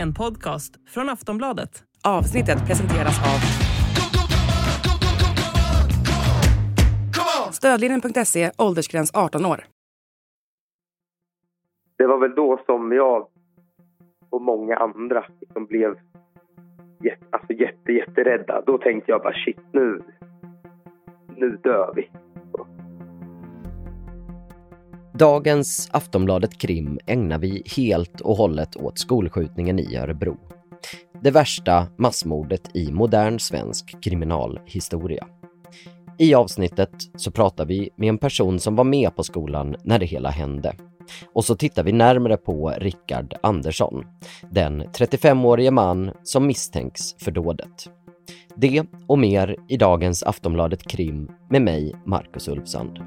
En podcast från Aftonbladet. Avsnittet presenteras av Stödlinjen.se, åldersgräns 18 år. Det var väl då som jag och många andra liksom blev jätterädda. Då tänkte jag bara shit, nu dör vi. Dagens Aftonbladet Krim ägnar vi helt och hållet åt skolskjutningen i Örebro. Det värsta massmordet i modern svensk kriminalhistoria. I avsnittet så pratar vi med en person som var med på skolan när det hela hände. Och så tittar vi närmare på Rickard Andersson, den 35-årige man som misstänks för dådet. Det och mer i dagens Aftonbladet Krim med mig, Marcus Ulfsand.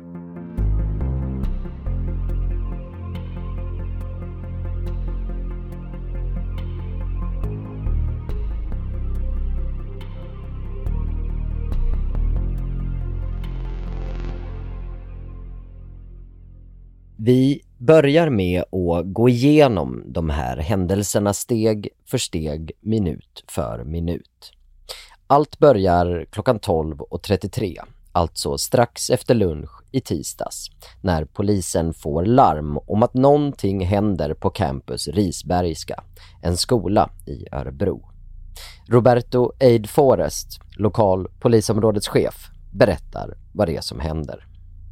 Vi börjar med att gå igenom de här händelserna steg för steg, minut för minut. Allt börjar klockan 12:33, alltså strax efter lunch i tisdags, när polisen får larm om att någonting händer på campus Risbergska, en skola i Örebro. Roberto Eid Forrest, lokal polisområdets chef, berättar vad det är som händer.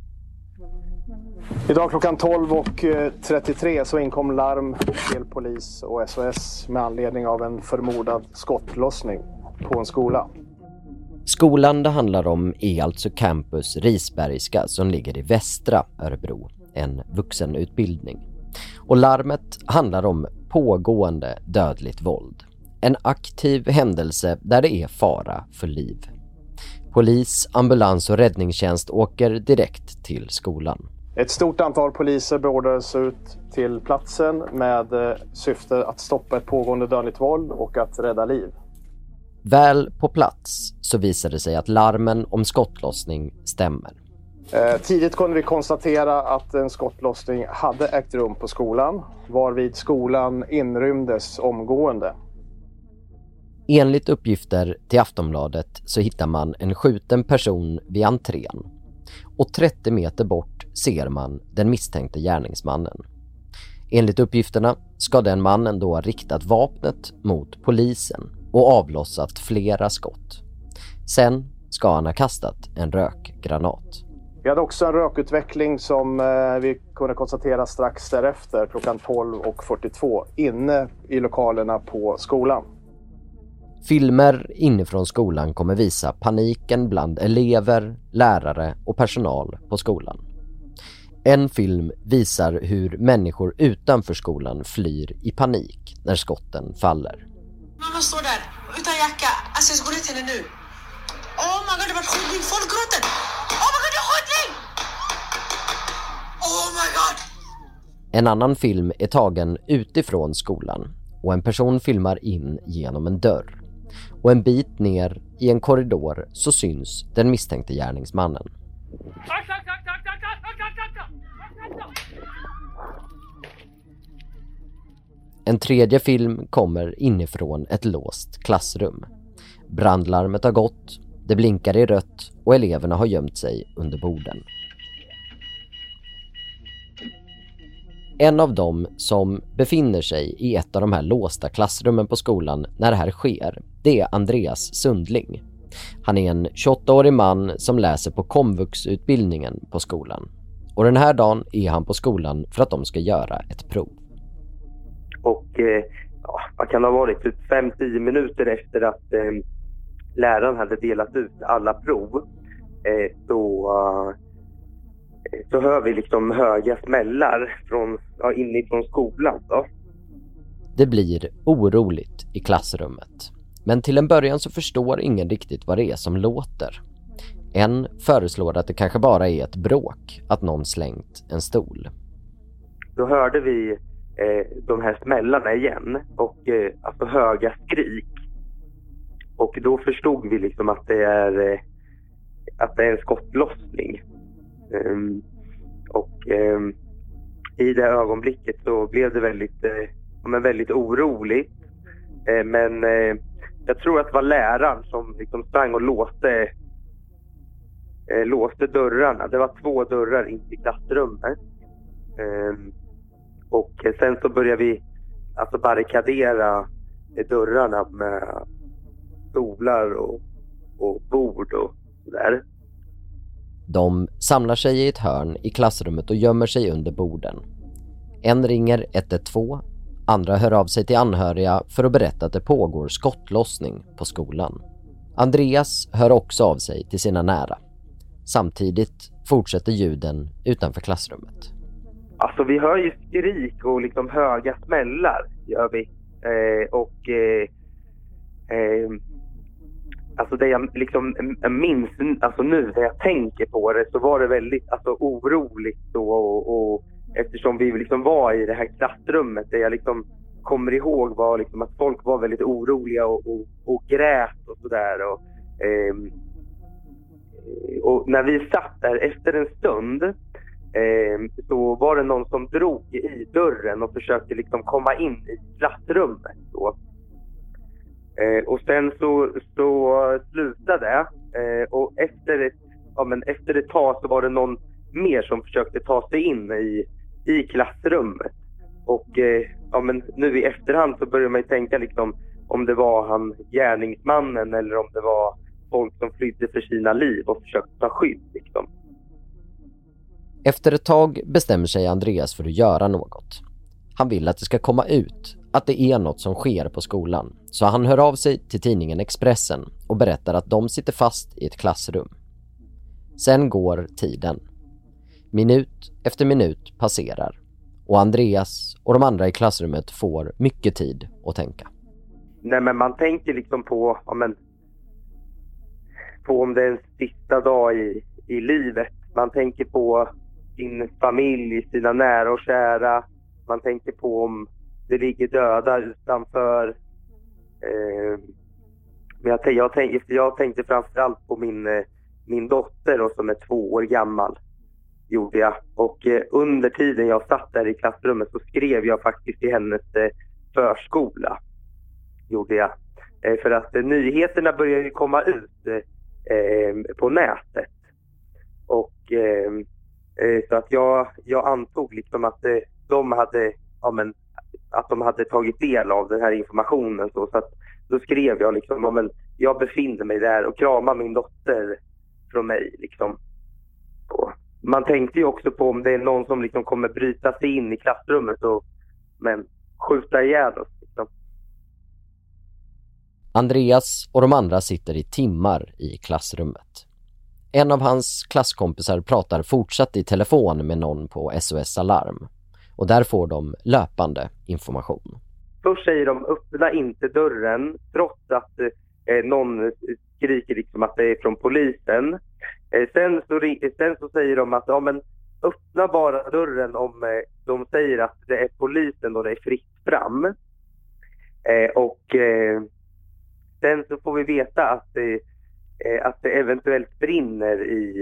Idag klockan 12:33 så inkom larm till polis och SOS med anledning av en förmodad skottlossning på en skola. Skolan det handlar om är alltså campus Risbergska som ligger i västra Örebro, en vuxenutbildning. Och larmet handlar om pågående dödligt våld. En aktiv händelse där det är fara för liv. Polis, ambulans och räddningstjänst åker direkt till skolan. Ett stort antal poliser beordrades ut till platsen med syfte att stoppa ett pågående dödligt våld och att rädda liv. Väl på plats så visade det sig att larmen om skottlossning stämmer. Tidigt kunde vi konstatera att en skottlossning hade ägt rum på skolan, varvid skolan inrymdes omgående. Enligt uppgifter till Aftonbladet så hittar man en skjuten person vid entrén. Och 30 meter bort ser man den misstänkte gärningsmannen. Enligt uppgifterna ska den mannen då ha riktat vapnet mot polisen och avlossat flera skott. Sen ska han ha kastat en rökgranat. Vi hade också en rökutveckling som vi kunde konstatera strax därefter klockan 12:42 inne i lokalerna på skolan. Filmer inifrån skolan kommer visa paniken bland elever, lärare och personal på skolan. En film visar hur människor utanför skolan flyr i panik när skotten faller. Mamma står där utan jacka. Alltså jag går ut henne nu. Oh my god, det var skjutning. Folk gråter. Oh my god, det är skjutning! Oh my god! En annan film är tagen utifrån skolan och en person filmar in genom en dörr. Och en bit ner i en korridor så syns den misstänkte gärningsmannen. En tredje film kommer inifrån ett låst klassrum. Brandlarmet har gått, det blinkar i rött och eleverna har gömt sig under borden. En av dem som befinner sig i ett av de här låsta klassrummen på skolan när det här sker, det är Andreas Sundling. Han är en 28-årig man som läser på komvuxutbildningen på skolan. Och den här dagen är han på skolan för att de ska göra ett prov. Och vad kan det ha varit? 5-10 minuter efter att läraren hade delat ut alla prov så hör vi liksom höga smällar inifrån skolan. Då. Det blir oroligt i klassrummet. Men till en början så förstår ingen riktigt vad det är som låter. En föreslår att det kanske bara är ett bråk, att någon slängt en stol. Då hörde vi de här smällarna igen och alltså höga skrik. Och då förstod vi liksom att det är en skottlossning. I det ögonblicket så blev det väldigt oroligt. Men jag tror att det var läraren som liksom sprang och låste dörrarna. Det var 2 dörrar in till klassrummet. Och sen så började vi alltså barrikadera dörrarna med stolar och bord och sådär. De samlar sig i ett hörn i klassrummet och gömmer sig under borden. En ringer 112, andra hör av sig till anhöriga för att berätta att det pågår skottlossning på skolan. Andreas hör också av sig till sina nära. Samtidigt fortsätter ljuden utanför klassrummet. Alltså vi hör ju skrik och liksom höga smällar gör vi. Alltså det jag liksom minns, alltså nu när jag tänker på det så var det väldigt alltså oroligt och eftersom vi liksom var i det här klassrummet, det jag liksom kommer ihåg var liksom att folk var väldigt oroliga och grät och sådär och när vi satt där efter en stund så var det någon som drog i dörren och försökte liksom komma in i klassrummet då. Och sen så slutade det och efter ett tag så var det någon mer som försökte ta sig in i klassrummet och nu i efterhand så börjar man ju tänka liksom om det var han gärningsmannen eller om det var folk som flydde för sina liv och försökte ta skydd liksom. Efter ett tag bestämmer sig Andreas för att göra något. Han vill att det ska komma ut att det är något som sker på skolan. Så han hör av sig till tidningen Expressen och berättar att de sitter fast i ett klassrum. Sen går tiden. Minut efter minut passerar. Och Andreas och de andra i klassrummet får mycket tid att tänka. Nej men man tänker liksom på om det är en sista dag i livet. Man tänker på sin familj, sina nära och kära. Man tänker på om det ligger döda utanför. Men jag tänkte framförallt på min dotter och som är 2 år gammal. Gjorde jag. Och under tiden jag satt där i klassrummet så skrev jag faktiskt i hennes förskola. Gjorde jag. För att nyheterna började komma ut på nätet. Och så att jag antog liksom att de hade tagit del av den här informationen så att då skrev jag liksom jag befinner mig där och kramar min dotter från mig liksom. Och man tänkte ju också på om det är någon som liksom kommer bryta sig in i klassrummet och skjuta ihjäl oss liksom. Andreas och de andra sitter i timmar i klassrummet. En av hans klasskompisar pratar fortsatt i telefon med någon på SOS Alarm. Och där får de löpande information. Först säger de öppna inte dörren trots att någon skriker liksom att det är från polisen. Sen så säger de att öppna bara dörren om de säger att det är polisen och det är fritt fram. Sen så får vi veta att det eventuellt brinner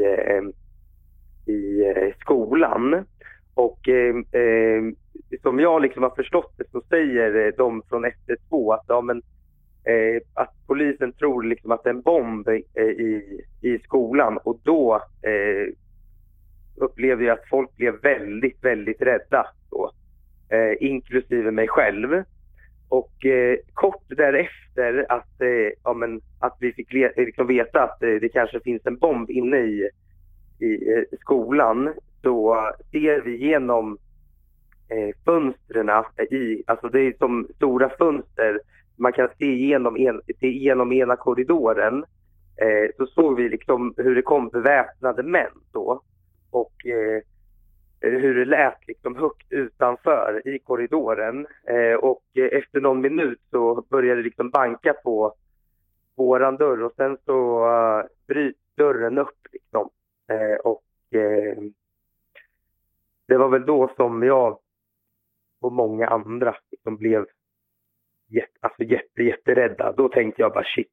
i skolan. Och som jag liksom har förstått det så säger de från 112 att polisen tror liksom att det är en bomb i skolan. Och då upplevde jag att folk blev väldigt, väldigt rädda då, inklusive mig själv. Och kort därefter att vi fick liksom veta att det kanske finns en bomb inne i skolan, så ser vi genom fönstren alltså det är som stora fönster, man kan se genom ena korridoren, så såg vi liksom hur det kom beväpnade män då och hur det lät liksom högt utanför i korridoren, och efter någon minut så började det liksom banka på våran dörr och sen så bryts dörren upp liksom, och det var väl då som jag och många andra liksom blev jätterädda. Då tänkte jag bara shit,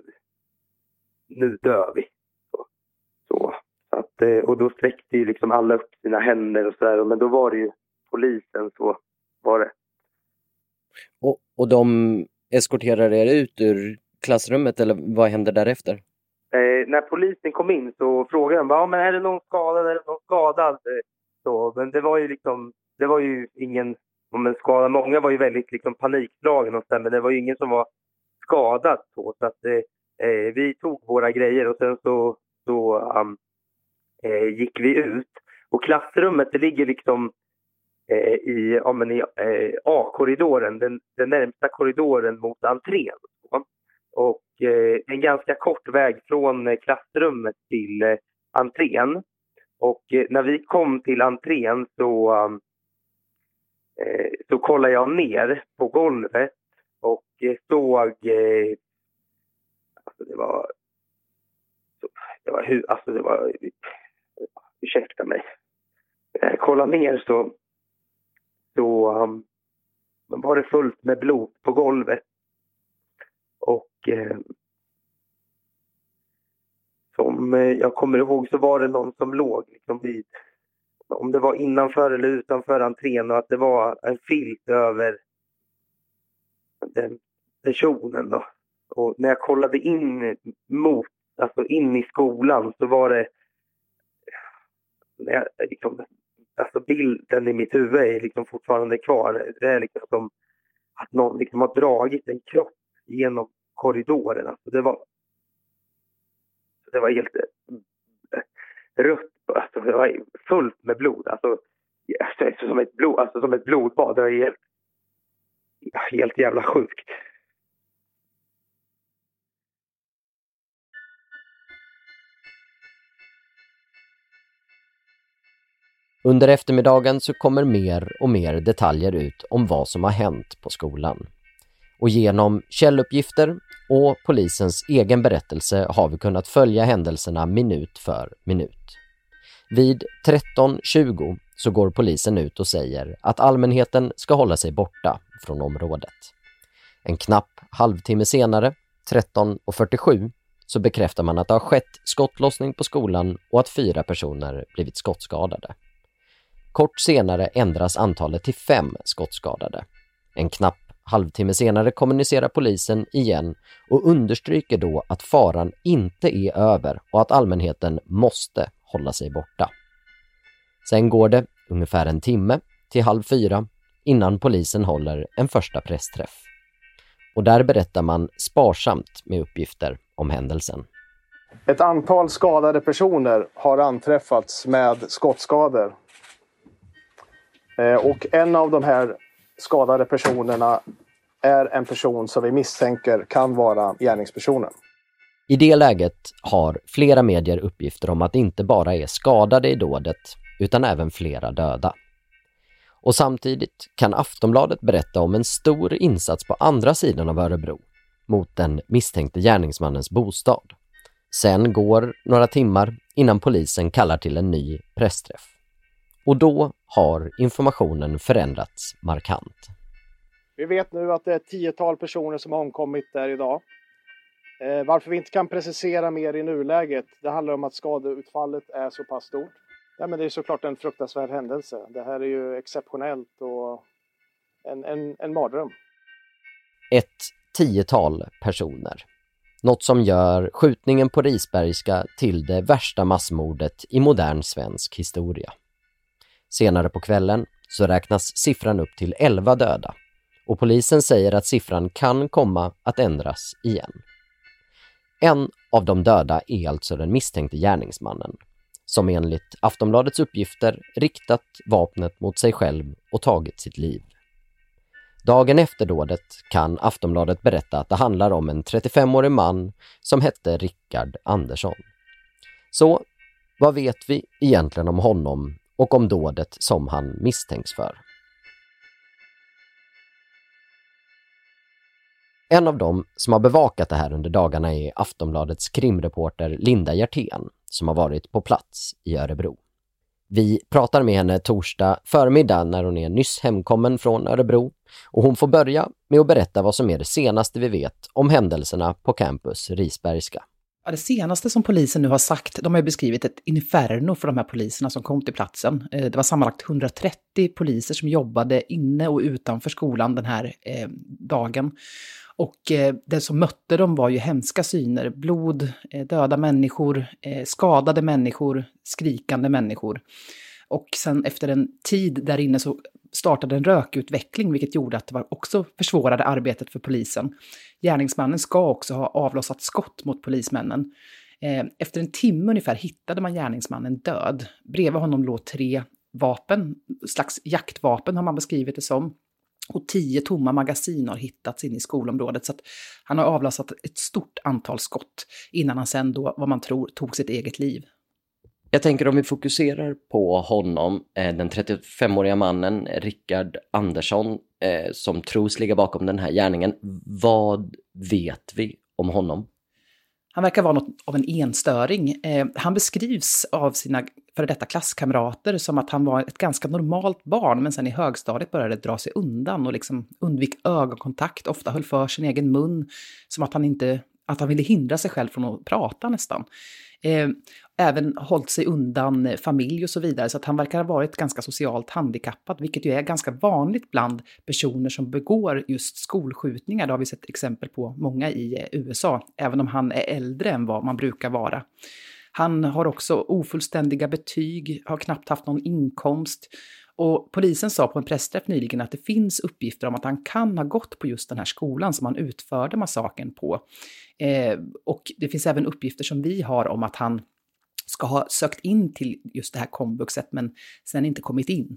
nu dör vi. Så att, och då sträckte ju liksom alla upp sina händer och sådär, men då var det ju polisen, så var det. Och de eskorterar er ut ur klassrummet eller vad händer därefter? När polisen kom in så frågade de, men är det någon skadad? Så, men det var ju ingen skada. Många var ju väldigt liksom panikslagen och så, men det var ju ingen som var skadad så att vi tog våra grejer och sen så gick vi ut. Och klassrummet, det ligger liksom i A-korridoren, den närmsta korridoren mot entrén. Och en ganska kort väg från klassrummet till entrén. Och när vi kom till entrén så kollade jag ner på golvet och såg ursäkta mig. När jag kollade ner så var det fullt med blod på golvet. Och som jag kommer ihåg så var det någon som låg liksom vid, om det var innanför eller utanför entrén, och att det var en filt över den personen då. Och när jag kollade in in i skolan så var det bilden i mitt huvud är liksom fortfarande kvar. Det är liksom som att någon liksom har dragit en kropp genom korridoren. Alltså det var helt rött. Alltså det var fullt med blod. Alltså som ett blodbad. Det var helt jävla sjukt. Under eftermiddagen så kommer mer och mer detaljer ut om vad som har hänt på skolan. Och genom källuppgifter och polisens egen berättelse har vi kunnat följa händelserna minut för minut. Vid 13:20 så går polisen ut och säger att allmänheten ska hålla sig borta från området. En knapp halvtimme senare, 13:47, så bekräftar man att det har skett skottlossning på skolan och att 4 personer blivit skottskadade. Kort senare ändras antalet till 5 skottskadade. En knapp halvtimme senare kommunicerar polisen igen och understryker då att faran inte är över och att allmänheten måste hålla sig borta. Sen går det ungefär en timme till 3:30 innan polisen håller en första pressträff. Och där berättar man sparsamt med uppgifter om händelsen. Ett antal skadade personer har anträffats med skottskador. Och en av de här skadade personerna är en person som vi misstänker kan vara gärningspersonen. I det läget har flera medier uppgifter om att det inte bara är skadade i dådet utan även flera döda. Och samtidigt kan Aftonbladet berätta om en stor insats på andra sidan av Örebro mot den misstänkte gärningsmannens bostad. Sen går några timmar innan polisen kallar till en ny pressträff. Och då har informationen förändrats markant. Vi vet nu att det är 10-tal personer som har omkommit där idag. Varför vi inte kan precisera mer i nuläget, det handlar om att skadeutfallet är så pass stort. Ja, men det är såklart en fruktansvärd händelse. Det här är ju exceptionellt och en mardröm. Ett 10-tal personer. Något som gör skjutningen på Risbergska till det värsta massmordet i modern svensk historia. Senare på kvällen så räknas siffran upp till 11 döda och polisen säger att siffran kan komma att ändras igen. En av de döda är alltså den misstänkte gärningsmannen som enligt Aftonbladets uppgifter riktat vapnet mot sig själv och tagit sitt liv. Dagen efter dådet kan Aftonbladet berätta att det handlar om en 35-årig man som hette Rickard Andersson. Så vad vet vi egentligen om honom och om dådet som han misstänks för? En av dem som har bevakat det här under dagarna är Aftonbladets krimreporter Linda Hjertén som har varit på plats i Örebro. Vi pratar med henne torsdag förmiddag när hon är nyss hemkommen från Örebro och hon får börja med att berätta vad som är det senaste vi vet om händelserna på campus Risbergska. Ja, det senaste som polisen nu har sagt, de har ju beskrivit ett inferno för de här poliserna som kom till platsen. Det var sammanlagt 130 poliser som jobbade inne och utanför skolan den här dagen. Och det som mötte dem var ju hemska syner, blod, döda människor, skadade människor, skrikande människor. Och sen efter en tid där inne så startade en rökutveckling, vilket gjorde att det var också försvårade arbetet för polisen. Gärningsmannen ska också ha avlossat skott mot polismännen. Efter en timme ungefär hittade man gärningsmannen död. Bredvid honom låg 3 vapen, slags jaktvapen har man beskrivit det som. Och 10 tomma magasin har hittats in i skolområdet, så att han har avlossat ett stort antal skott innan han sen då, vad man tror, tog sitt eget liv. Jag tänker om vi fokuserar på honom, den 35-åriga mannen Rickard Andersson som tros ligga bakom den här gärningen. Vad vet vi om honom? Han verkar vara något av en enstöring. Han beskrivs av sina före detta klasskamrater som att han var ett ganska normalt barn, men sen i högstadiet började dra sig undan och liksom undvik ögonkontakt, ofta höll för sin egen mun, som att han ville hindra sig själv från att prata nästan. Även hållit sig undan familj och så vidare, så att han verkar ha varit ganska socialt handikappad, vilket ju är ganska vanligt bland personer som begår just skolskjutningar. Det har vi sett exempel på många i USA, även om han är äldre än vad man brukar vara. Han har också ofullständiga betyg, har knappt haft någon inkomst. Och polisen sa på en pressträff nyligen att det finns uppgifter om att han kan ha gått på just den här skolan som han utförde massakern på. Och det finns även uppgifter som vi har om att han ska ha sökt in till just det här komvuxet men sen inte kommit in.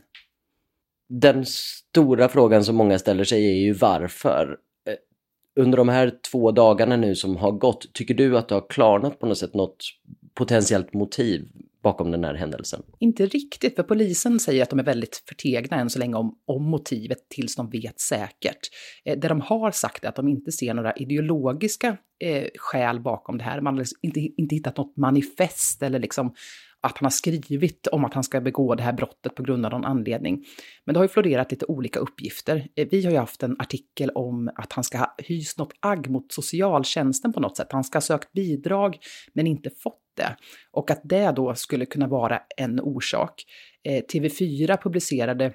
Den stora frågan som många ställer sig är ju varför. Under de här 2 dagarna nu som har gått, tycker du att det har klarnat på något sätt något potentiellt motiv bakom den här händelsen? Inte riktigt, för polisen säger att de är väldigt förtegna än så länge om motivet tills de vet säkert. Det de har sagt är att de inte ser några ideologiska skäl bakom det här. Man har inte hittat något manifest eller liksom att han har skrivit om att han ska begå det här brottet på grund av någon anledning. Men det har ju florerat lite olika uppgifter. Vi har ju haft en artikel om att han ska ha hyst något agg mot socialtjänsten på något sätt. Han ska ha sökt bidrag men inte fått det. Och att det då skulle kunna vara en orsak. TV4 publicerade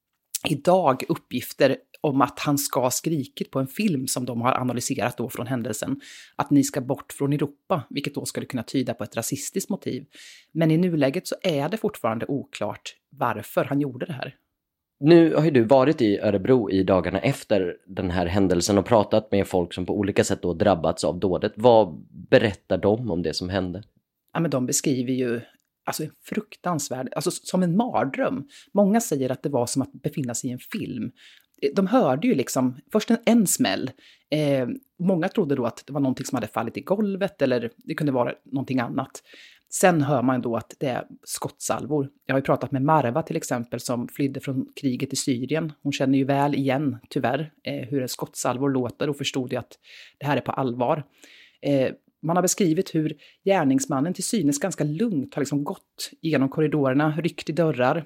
idag uppgifter om att han ska ha skrikit på en film som de har analyserat då från händelsen, att ni ska bort från Europa, vilket då skulle kunna tyda på ett rasistiskt motiv. Men i nuläget så är det fortfarande oklart varför han gjorde det här. Nu har ju du varit i Örebro i dagarna efter den här händelsen och pratat med folk som på olika sätt då drabbats av dådet. Vad berättar de om det som hände? Ja, men de beskriver ju alltså fruktansvärd, alltså som en mardröm. Många säger att det var som att befinna sig i en film. De hörde ju liksom först en smäll. Många trodde då att det var någonting som hade fallit i golvet eller det kunde vara någonting annat. Sen hör man då att det är skottsalvor. Jag har ju pratat med Marva till exempel som flydde från kriget i Syrien. Hon känner ju väl igen, tyvärr, hur en skottsalvor låter och förstod ju att det här är på allvar. Man har beskrivit hur gärningsmannen till synes ganska lugnt har liksom gått genom korridorerna, ryckt i dörrar,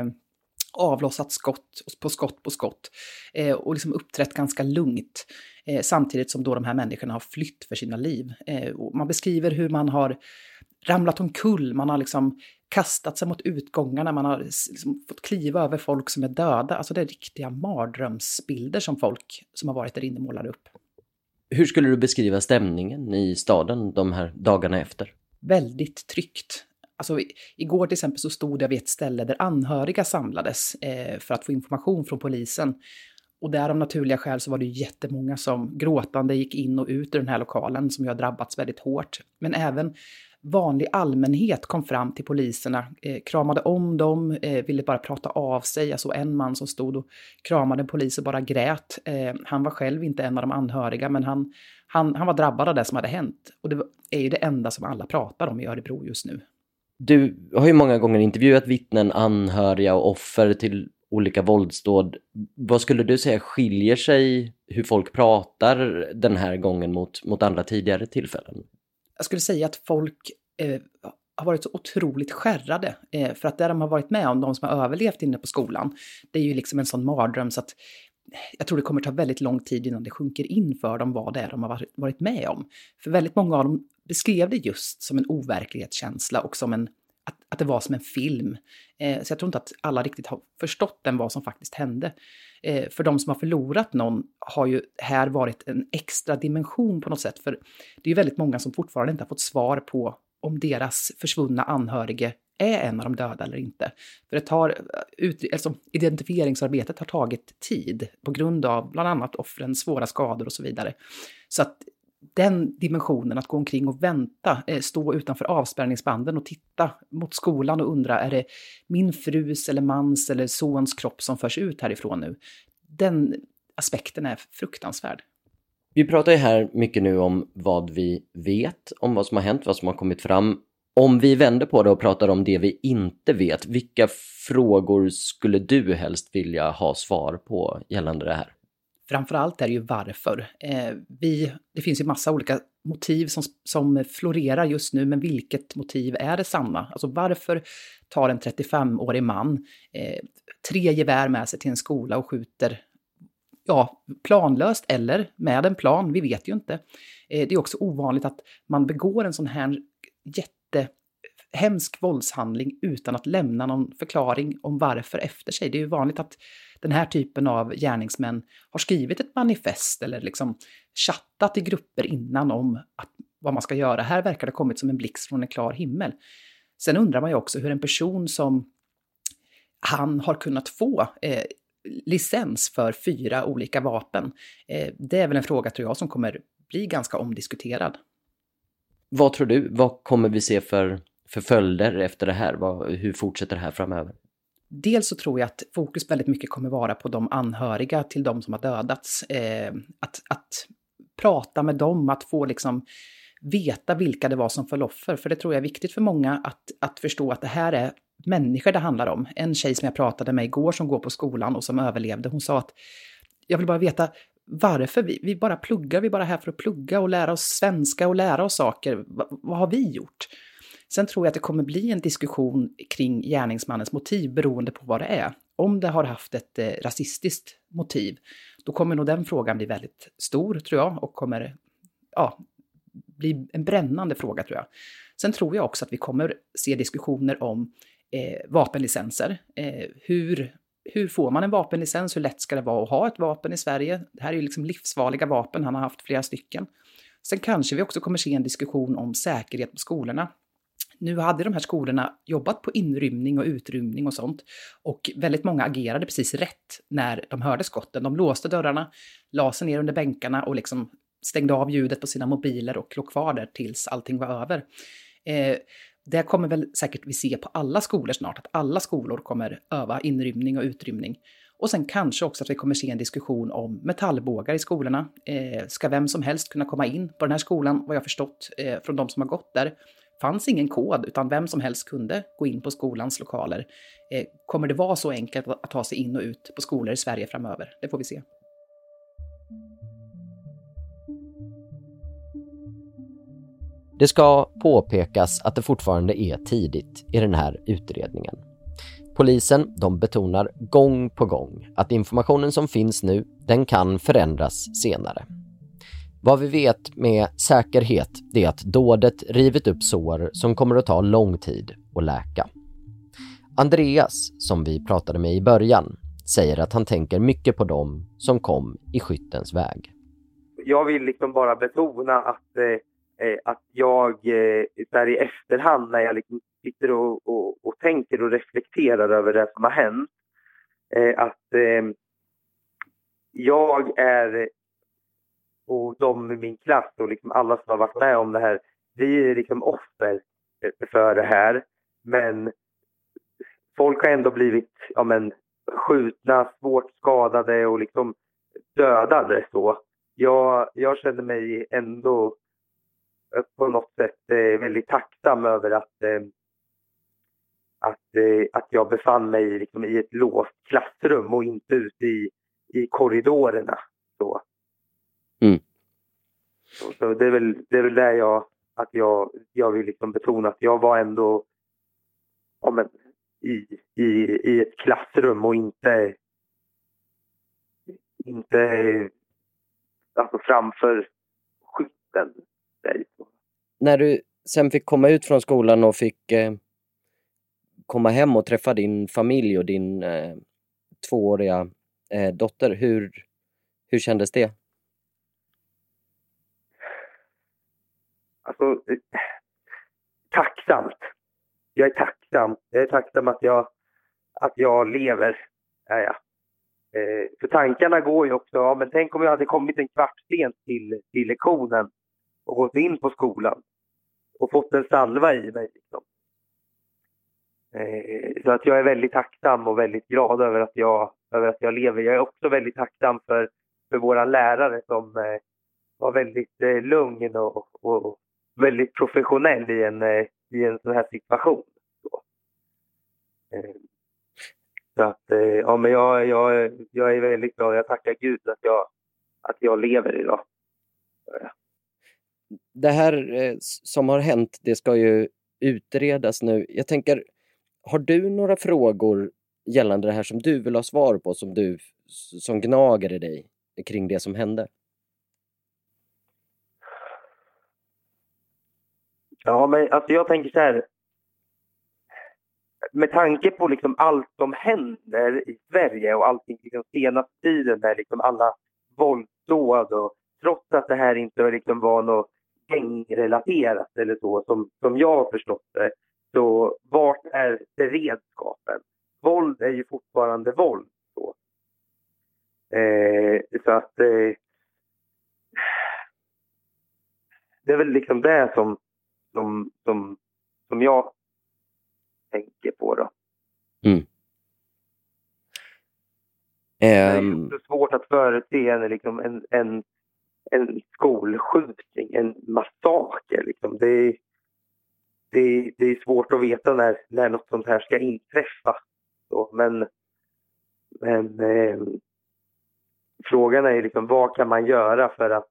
avlossat skott på skott och liksom uppträtt ganska lugnt samtidigt som då de här människorna har flytt för sina liv. Och man beskriver hur man har ramlat omkull, man har liksom kastat sig mot utgångarna, man har liksom fått kliva över folk som är döda. Alltså det är riktiga mardrömsbilder som folk som har varit där inne målar upp. Hur skulle du beskriva stämningen i staden de här dagarna efter? Väldigt tryggt. Alltså, igår till exempel så stod jag vid ett ställe där anhöriga samlades för att få information från polisen. Och där av naturliga skäl så var det jättemånga som gråtande gick in och ut ur den här lokalen som ju har drabbats väldigt hårt. Men även vanlig allmänhet kom fram till poliserna, kramade om dem, ville bara prata av sig. Alltså en man som stod och kramade en polis och bara grät. Han var själv inte en av de anhöriga, men han var drabbad av det som hade hänt. Och det är ju det enda som alla pratar om i Örebro just nu. Du har ju många gånger intervjuat vittnen, anhöriga och offer till olika våldsdåd. Vad skulle du säga skiljer sig hur folk pratar den här gången mot andra tidigare tillfällen? Jag skulle säga att folk har varit så otroligt skärrade. För att det de har varit med om, de som har överlevt inne på skolan, det är ju liksom en sån mardröm så att jag tror det kommer ta väldigt lång tid innan det sjunker in för dem vad det är de har varit med om. För väldigt många av dem beskrev det just som en overklighetskänsla och som att det var som en film. Så jag tror inte att alla riktigt har förstått vad som faktiskt hände. För de som har förlorat någon har ju här varit en extra dimension på något sätt. För det är ju väldigt många som fortfarande inte har fått svar på om deras försvunna anhörige är en av de döda eller inte. För identifieringsarbetet har tagit tid på grund av bland annat offrens svåra skador och så vidare. Så att den dimensionen att gå omkring och vänta, stå utanför avspärrningsbanden och titta mot skolan och undra, är det min frus eller mans eller sons kropp som förs ut härifrån nu? Den aspekten är fruktansvärd. Vi pratar ju här mycket nu om vad vi vet, om vad som har hänt, vad som har kommit fram. Om vi vänder på det och pratar om det vi inte vet, vilka frågor skulle du helst vilja ha svar på gällande det här? Framförallt är det ju varför. Det finns ju massa olika motiv som florerar just nu, men vilket motiv är det sanna? Alltså varför tar en 35-årig man 3 gevär med sig till en skola och skjuter planlöst eller med en plan? Vi vet ju inte. Det är också ovanligt att man begår en sån här jättehemsk våldshandling utan att lämna någon förklaring om varför efter sig. Det är ju vanligt att den här typen av gärningsmän har skrivit ett manifest eller liksom chattat i grupper innan om vad man ska göra. Här verkar det ha kommit som en blixt från en klar himmel. Sen undrar man ju också hur en person som han har kunnat få licens för 4 olika vapen. Det är väl en fråga, tror jag, som kommer bli ganska omdiskuterad. Vad tror du? Vad kommer vi se för följder efter det här? Hur fortsätter det här framöver? Dels så tror jag att fokus väldigt mycket kommer vara på de anhöriga till de som har dödats. Att prata med dem, att få liksom veta vilka det var som föll offer. För det tror jag är viktigt för många att förstå att det här är människor det handlar om. En tjej som jag pratade med igår som går på skolan och som överlevde, hon sa att jag vill bara veta varför vi bara pluggar, vi är bara här för att plugga och lära oss svenska och lära oss saker. Vad har vi gjort? Sen tror jag att det kommer bli en diskussion kring gärningsmannens motiv beroende på vad det är. Om det har haft ett rasistiskt motiv, då kommer nog den frågan bli väldigt stor, tror jag, och kommer bli en brännande fråga, tror jag. Sen tror jag också att vi kommer se diskussioner om vapenlicenser. Hur får man en vapenlicens? Hur lätt ska det vara att ha ett vapen i Sverige? Det här är ju liksom livsfarliga vapen, han har haft flera stycken. Sen kanske vi också kommer se en diskussion om säkerhet på skolorna. Nu hade de här skolorna jobbat på inrymning och utrymning och sånt. Och väldigt många agerade precis rätt när de hörde skotten. De låste dörrarna, la sig ner under bänkarna och liksom stängde av ljudet på sina mobiler och låg kvar där tills allting var över. Det kommer väl säkert vi se på alla skolor snart. Att alla skolor kommer öva inrymning och utrymning. Och sen kanske också att vi kommer se en diskussion om metallbågar i skolorna. Ska vem som helst kunna komma in på den här skolan? Vad jag förstått från de som har gått där. Fanns ingen kod, utan vem som helst kunde gå in på skolans lokaler. Kommer det vara så enkelt att ta sig in och ut på skolor i Sverige framöver? Det får vi se. Det ska påpekas att det fortfarande är tidigt i den här utredningen. Polisen, de betonar gång på gång att informationen som finns nu, den kan förändras senare. Vad vi vet med säkerhet är att dådet rivit upp sår som kommer att ta lång tid att läka. Andreas, som vi pratade med i början, säger att han tänker mycket på dem som kom i skyttens väg. Jag vill liksom bara betona att jag där i efterhand när jag liksom sitter och tänker och reflekterar över det som har hänt, att jag är och de i min klass och liksom alla som har varit med om det här, vi är liksom offer för det här. Men folk har ändå blivit skjutna, svårt skadade och liksom dödade. Så jag känner mig ändå på något sätt väldigt tacksam över att jag befann mig liksom i ett låst klassrum och inte ute i korridorerna. Så. Mm. Så det är väl där jag vill liksom betona att jag var ändå i ett klassrum och inte alltså framför skytten. När du sen fick komma ut från skolan och fick komma hem och träffa din familj och din 2-åriga dotter, hur kändes det? Alltså, tacksamt. Jag är tacksam. Jag är tacksam att jag lever. Ja. För tankarna går ju också, ja, men tänk om jag hade kommit en kvart sent till lektionen och gått in på skolan och fått en salva i mig. Liksom. Så att jag är väldigt tacksam och väldigt glad över att jag lever. Jag är också väldigt tacksam för våra lärare som var väldigt lugn och väldigt professionell i en sån här situation. Så att, ja, men jag är väldigt glad. Jag tackar Gud att jag lever idag. Ja. Det här som har hänt, det ska ju utredas nu. Jag tänker, har du några frågor gällande det här som du vill ha svar på, som gnager i dig kring det som hände? Ja, men alltså jag tänker så här. Med tanke på liksom allt som händer i Sverige och allting liksom senaste tiden med liksom alla våldsdåd, och trots att det här inte liksom var något gängrelaterat eller så som jag har förstått det, så vart är beredskapen? Våld är ju fortfarande våld. Så att det är väl liksom det som jag tänker på då. Mm. Det är ju så svårt att förutse liksom en skolskjutning, en massaker. Liksom. Det är svårt att veta när något sånt här ska inträffa. Så, men frågan är liksom, vad kan man göra för att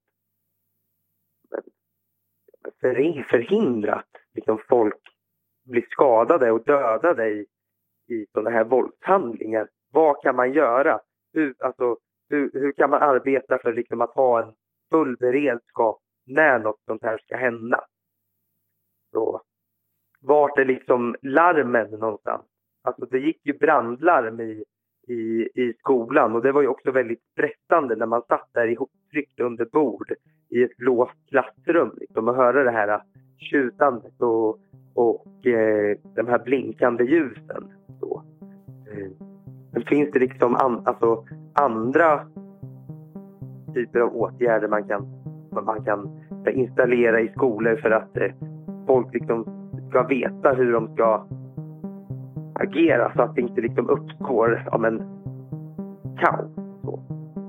förhindra att liksom folk blir skadade och dödade i sådana här våldshandlingar? Vad kan man göra? Hur kan man arbeta för liksom att ha en full beredskap när något sånt här ska hända? Så, vart är liksom larmen någonstans? Alltså det gick ju brandlarm i skolan, och det var ju också väldigt stressande när man satt där ihoptryckt under bord i ett låst klassrum liksom, och hörde det här tjutandet och de här blinkande ljusen. Så. Men finns det liksom andra typer av åtgärder man kan installera i skolor för att folk liksom ska veta hur de ska agera, så att det inte liksom uppstår kaos. Så.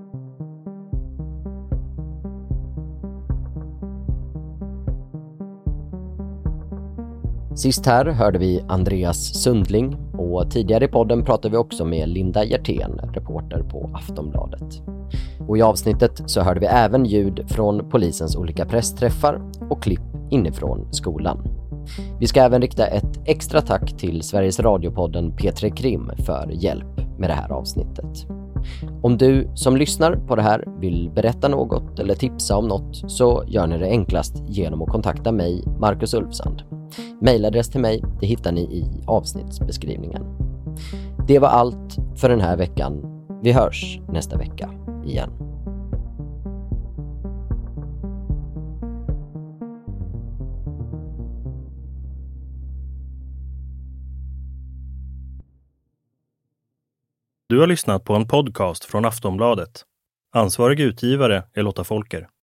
Sist här hörde vi Andreas Sundling, och tidigare i podden pratade vi också med Linda Hjertén, reporter på Aftonbladet. Och i avsnittet så hörde vi även ljud från polisens olika pressträffar och klipp inifrån skolan. Vi ska även rikta ett extra tack till Sveriges radiopodden P3 Krim för hjälp med det här avsnittet. Om du som lyssnar på det här vill berätta något eller tipsa om något, så gör ni det enklast genom att kontakta mig, Marcus Ulfsand. Mailadress till mig, det hittar ni i avsnittsbeskrivningen. Det var allt för den här veckan. Vi hörs nästa vecka igen. Du har lyssnat på en podcast från Aftonbladet. Ansvarig utgivare är Lotta Folker.